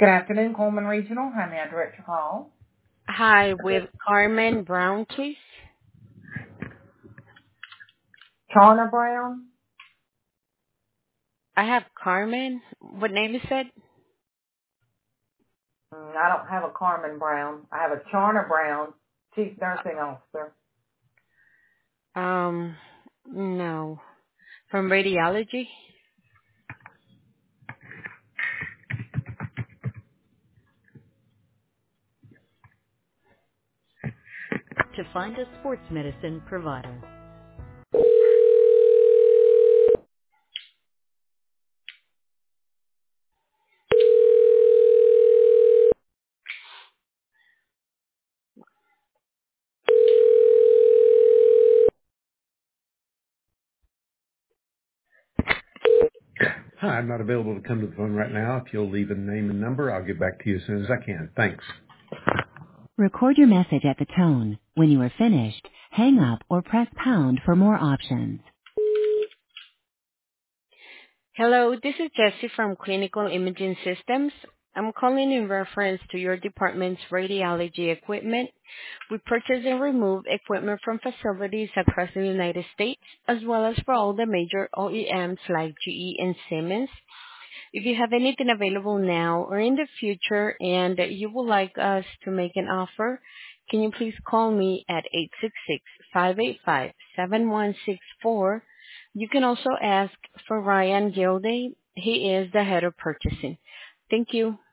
Good afternoon, Coleman Regional. How may I direct your call? Hi, with Carmen Brown, please. Charna Brown? I have Carmen. What name is it? I don't have a Carmen Brown. I have a Charna Brown, Chief Nursing Officer. No. From radiology? To find a sports medicine provider. Hi, I'm not available to come to the phone right now. If you'll leave a name and number, I'll get back to you as soon as I can. Thanks. Record your message at the tone. When you are finished, hang up or press pound for more options. Hello, this is Jessie from Clinical Imaging Systems. I'm calling in reference to your department's radiology equipment. We purchase and remove equipment from facilities across the United States, as well as for all the major OEMs like GE and Siemens. If you have anything available now or in the future and you would like us to make an offer, can you please call me at 866-585-7164. You can also ask for Ryan Gilday. He is the head of purchasing. Thank you.